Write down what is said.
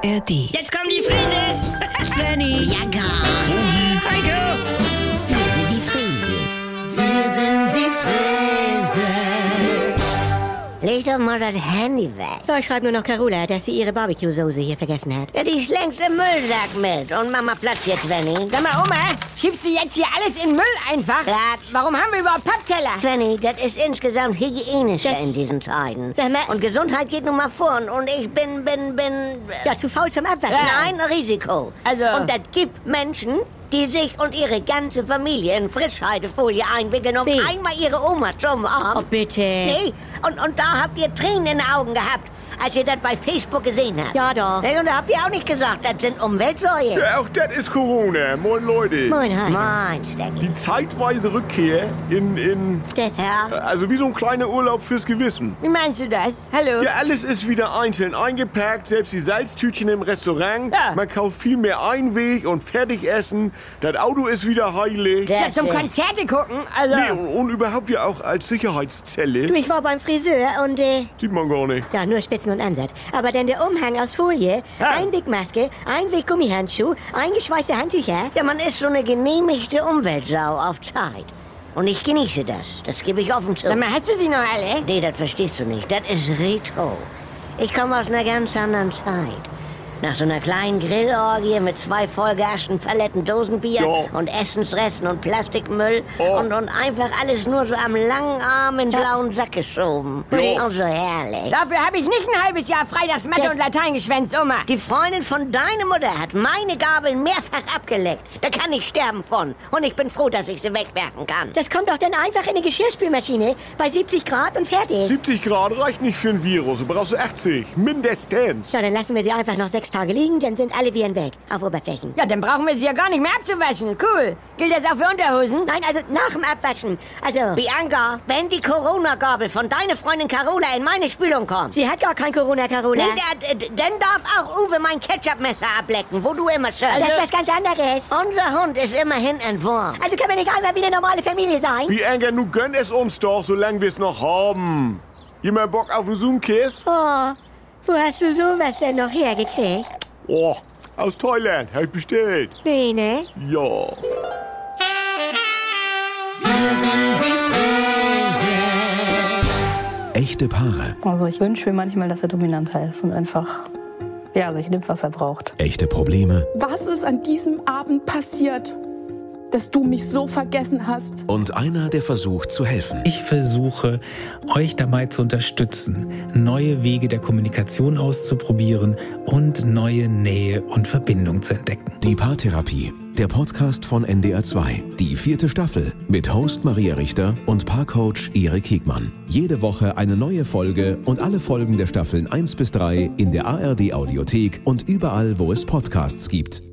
ARD. Jetzt kommen die Frieses! Svenny, Jagger, Heiko! wir sind die Frieses. Wir sind die Frieses. Leg doch mal das Handy weg. so, ich schreibe nur noch Carola, dass sie ihre Barbecue-Soße hier vergessen hat. Ja, die ist längst im Müllsack mit. Und Mama Platz jetzt, Svenny. Sag mal, Oma, schiebst du jetzt hier alles in Müll einfach? Ja. Warum haben wir überhaupt Pappteller? Svenny, das ist insgesamt hygienischer in diesen Zeiten. Sag mal- Und Gesundheit geht nun mal vor. Und ich bin... Ja, zu faul zum Abwaschen. Ja. Ein Risiko. Also- Und das gibt Menschen, die sich und ihre ganze Familie in Frischhaltefolie einwickeln, um Wie? einmal ihre Oma zum Arm. Oh, bitte. Nee, und da habt ihr Tränen in den Augen gehabt, als ihr das bei Facebook gesehen habt. Ja, doch. Nee, und da habt ihr auch nicht gesagt, das sind Umweltsäue. Ja, auch das ist Corona. Moin, Leute. Moin, Heiko. Mein Stecki. Die zeitweise Rückkehr in... Das, Ja. Also wie so ein kleiner Urlaub fürs Gewissen. Wie meinst du das? Hallo? Ja, alles ist wieder einzeln eingepackt, selbst die Salztütchen im Restaurant. Ja. Man kauft viel mehr Einweg und Fertigessen. Das Auto ist wieder heilig. Ja. Ja, zum Konzerte gucken, also... Nee, und überhaupt ja auch als Sicherheitszelle. du, ich war beim Friseur und, Sieht man gar nicht. ja, nur Spitzen und Ansatz. Aber dann der Umhang aus Folie, Ja. Einwegmaske, Einweg-Gummihandschuh, eingeschweißte Handtücher. Ja, man ist so eine genehmigte Umweltsau auf Zeit. Und ich genieße das. Das gebe ich offen zu. Sag mal, hast du sie noch alle? Nee, das verstehst du nicht. Das ist Retro. Ich komme aus einer ganz anderen Zeit. Nach so einer kleinen Grillorgie mit 2 vollgeaschten Paletten Dosenbier Ja. und Essensresten und Plastikmüll Oh. und einfach alles nur so am langen Arm in blauen Sack geschoben. Ja. Und so herrlich. Dafür habe ich nicht ein halbes Jahr Freitags Mathe Das- und Latein geschwänzt, Oma. Die Freundin von deiner Mutter hat meine Gabeln mehrfach abgeleckt. Da kann ich sterben von. Und ich bin froh, dass ich sie wegwerfen kann. Das kommt doch dann einfach in die Geschirrspülmaschine bei 70 Grad und fertig. 70 Grad reicht nicht für ein Virus. Du brauchst 80. Mindestens. Ja, dann lassen wir sie einfach noch 6 Tage liegen, dann sind alle Viren weg auf Oberflächen. Ja, dann brauchen wir sie ja gar nicht mehr abzuwaschen. Cool. Gilt das auch für Unterhosen? Nein, also nach dem Abwaschen. Also, Bianca, wenn die Corona-Gabel von deiner Freundin Carola in meine Spülung kommt, sie hat gar kein Corona, Carola. nee, dann darf auch Uwe mein Ketchupmesser ablecken, wo du immer schön. Das ist was ganz anderes. Unser Hund ist immerhin ein Wurm. Also können wir nicht einmal wie eine normale Familie sein? Bianca, nu gönn es uns doch, solange wir es noch haben. Jemand Bock auf einen Zoom-Kiss? Oh, wo hast du sowas denn noch hergekriegt? Oh, aus Thailand. Hab ich bestellt. Nee, ne? Ja. Echte Paare. Also ich wünsche mir manchmal, dass er dominanter ist und einfach, ja, sich nimmt, was er braucht. Echte Probleme Was ist an diesem Abend passiert, dass du mich so vergessen hast? und einer, der versucht zu helfen. Ich versuche, euch dabei zu unterstützen, neue Wege der Kommunikation auszuprobieren und neue Nähe und Verbindung zu entdecken. Die Paartherapie, der Podcast von NDR 2. Die 4. Staffel mit Host Maria Richter und Paarcoach Erik Hegmann. Jede Woche eine neue Folge und alle Folgen der Staffeln 1 bis 3 in der ARD Audiothek und überall, wo es Podcasts gibt.